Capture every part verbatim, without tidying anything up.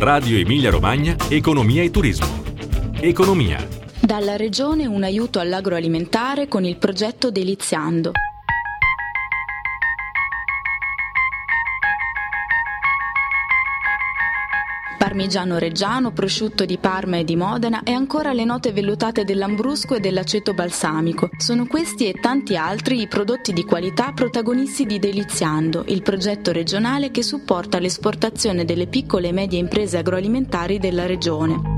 Radio Emilia Romagna, Economia e Turismo. Economia. Dalla Regione un aiuto all'agroalimentare con il progetto Deliziando. Parmigiano reggiano, prosciutto di Parma e di Modena e ancora le note vellutate dell'Ambrusco e dell'aceto balsamico. Sono questi e tanti altri i prodotti di qualità protagonisti di Deliziando, il progetto regionale che supporta l'esportazione delle piccole e medie imprese agroalimentari della Regione.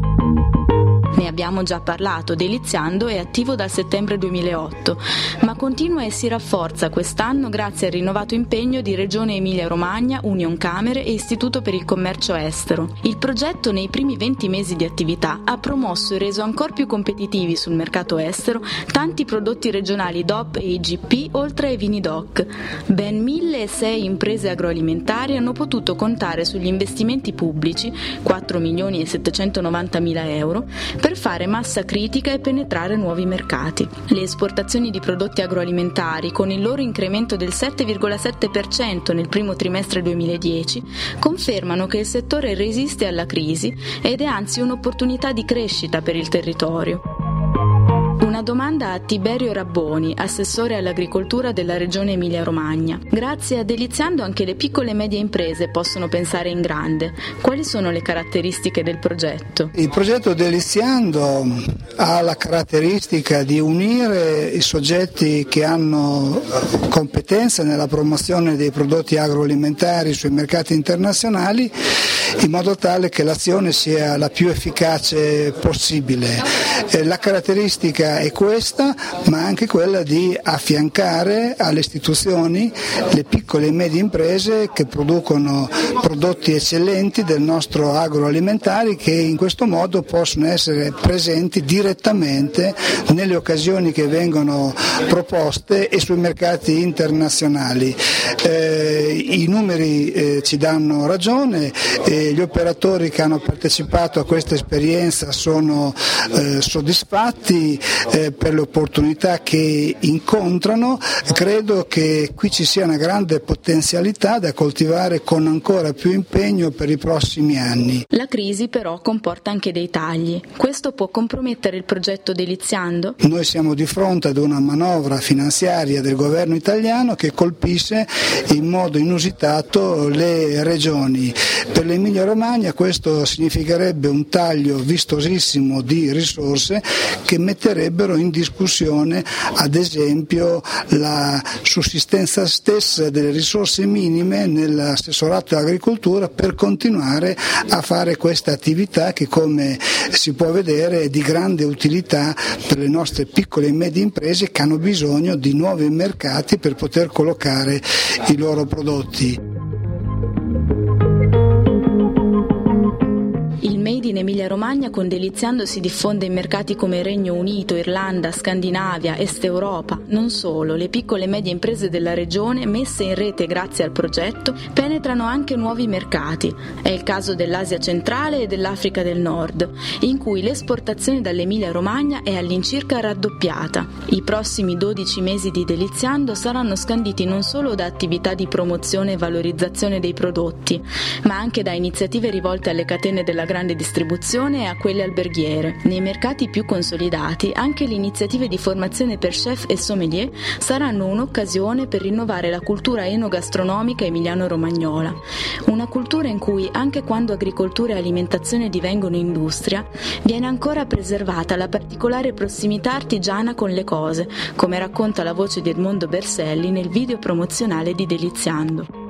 Ne abbiamo già parlato, Deliziando è attivo dal settembre duemilaotto, ma continua e si rafforza quest'anno grazie al rinnovato impegno di Regione Emilia-Romagna, Unioncamere e Istituto per il Commercio Estero. Il progetto nei primi venti mesi di attività ha promosso e reso ancora più competitivi sul mercato estero tanti prodotti regionali D O P e I G P oltre ai vini D O C. Ben mille e sei imprese agroalimentari hanno potuto contare sugli investimenti pubblici, quattro milioni e settecentonovantamila euro, per fare massa critica e penetrare nuovi mercati. Le esportazioni di prodotti agroalimentari, con il loro incremento del sette virgola sette per cento nel primo trimestre duemiladieci, confermano che il settore resiste alla crisi ed è anzi un'opportunità di crescita per il territorio. Una domanda a Tiberio Rabboni, assessore all'agricoltura della Regione Emilia-Romagna. Grazie a Deliziando anche le piccole e medie imprese possono pensare in grande. Quali sono le caratteristiche del progetto? Il progetto Deliziando ha la caratteristica di unire i soggetti che hanno competenza nella promozione dei prodotti agroalimentari sui mercati internazionali in modo tale che l'azione sia la più efficace possibile. La caratteristica è questa, ma anche quella di affiancare alle istituzioni le piccole e medie imprese che producono prodotti eccellenti del nostro agroalimentare, che in questo modo possono essere presenti direttamente nelle occasioni che vengono proposte e sui mercati internazionali. Eh, I numeri eh, ci danno ragione, eh, gli operatori che hanno partecipato a questa esperienza sono eh, soddisfatti eh, per le opportunità che incontrano. Credo che qui ci sia una grande potenzialità da coltivare con ancora più impegno per i prossimi anni. La crisi però comporta anche dei tagli. Questo può compromettere il progetto Deliziando? Noi siamo di fronte ad una manovra finanziaria del governo italiano che colpisce in modo inusitato le regioni. Per l'Emilia Romagna questo significherebbe un taglio vistosissimo di risorse che metterebbero in discussione ad esempio la sussistenza stessa delle risorse minime nell'assessorato all'agricoltura per continuare a fare questa attività che, come si può vedere, è di grande utilità per le nostre piccole e medie imprese che hanno bisogno di nuovi mercati per poter collocare i loro prodotti. Made in Emilia-Romagna con Deliziando si diffonde in mercati come Regno Unito, Irlanda, Scandinavia, Est Europa. Non solo, le piccole e medie imprese della regione, messe in rete grazie al progetto, penetrano anche nuovi mercati. È il caso dell'Asia centrale e dell'Africa del Nord, in cui l'esportazione dall'Emilia-Romagna è all'incirca raddoppiata. I prossimi dodici mesi di Deliziando saranno scanditi non solo da attività di promozione e valorizzazione dei prodotti, ma anche da iniziative rivolte alle catene della grande distribuzione e a quelle alberghiere. Nei mercati più consolidati anche le iniziative di formazione per chef e sommelier saranno un'occasione per rinnovare la cultura enogastronomica emiliano-romagnola, una cultura in cui anche quando agricoltura e alimentazione divengono industria viene ancora preservata la particolare prossimità artigiana con le cose, come racconta la voce di Edmondo Berselli nel video promozionale di Deliziando.